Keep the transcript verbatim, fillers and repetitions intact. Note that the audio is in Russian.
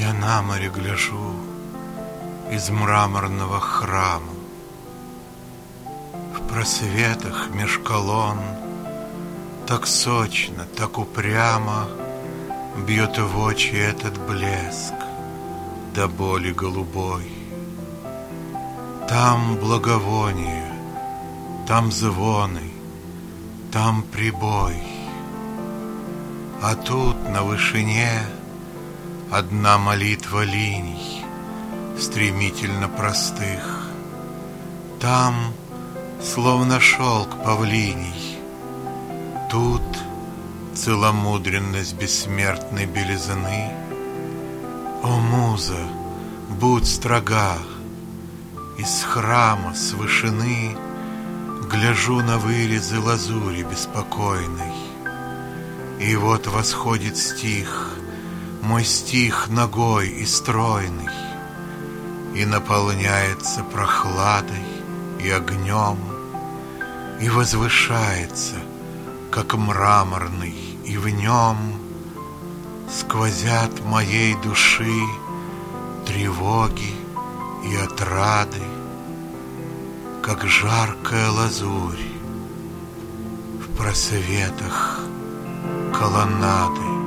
Я на море гляжу из мраморного храма. В просветах меж колонн так сочно, так упрямо бьет в очи этот блеск до боли голубой. Там благовоние, там звоны, там прибой, а тут на вышине одна молитва линий, стремительно простых. Там словно шелк павлиний, тут целомудренность бессмертной белизны. О, муза, будь строга, из храма с вышины гляжу на вырезы лазури беспокойной. И вот восходит стих, мой стих ногой и стройный, и наполняется прохладой и огнем, и возвышается, как мраморный, и в нем сквозят моей души тревоги и отрады, как жаркая лазурь в просветах колоннады.